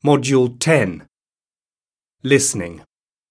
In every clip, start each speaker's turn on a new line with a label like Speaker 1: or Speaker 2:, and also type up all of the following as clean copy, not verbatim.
Speaker 1: Module 10. Listening.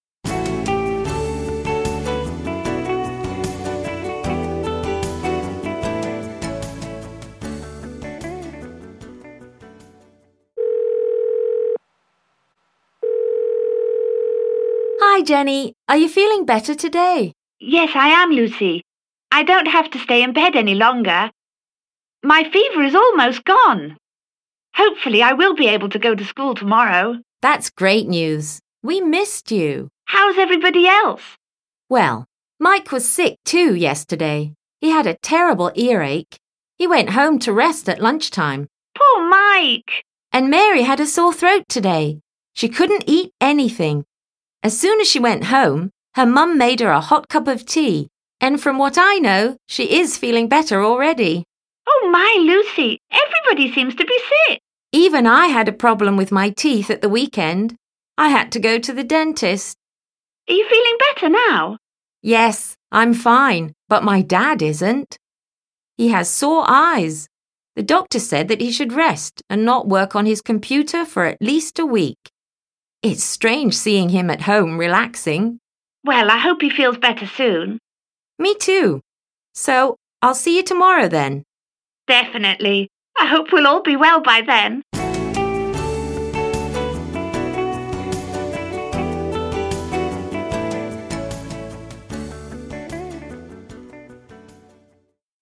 Speaker 2: Hi, Jenny. Are you feeling better today?
Speaker 3: Yes, I am, Lucy. I don't have to stay in bed any longer. My fever is almost gone. Hopefully, I will be able to go to school tomorrow.
Speaker 2: That's great news. We missed you.
Speaker 3: How's everybody else?
Speaker 2: Well, Mike was sick too yesterday. He had a terrible earache. He went home to rest at lunchtime.
Speaker 3: Poor Mike.
Speaker 2: And Mary had a sore throat today. She couldn't eat anything. As soon as she went home, her mum made her a hot cup of tea. And from what I know, she is feeling better already.
Speaker 3: Oh my, Lucy, everybody seems to be sick.
Speaker 2: Even I had a problem with my teeth at the weekend. I had to go to the dentist.
Speaker 3: Are you feeling better now?
Speaker 2: Yes, I'm fine, but my dad isn't. He has sore eyes. The doctor said that he should rest and not work on his computer for at least a week. It's strange seeing him at home relaxing.
Speaker 3: Well, I hope he feels better soon.
Speaker 2: Me too. So, I'll see you tomorrow then.
Speaker 3: Definitely. I hope we'll all be well by then.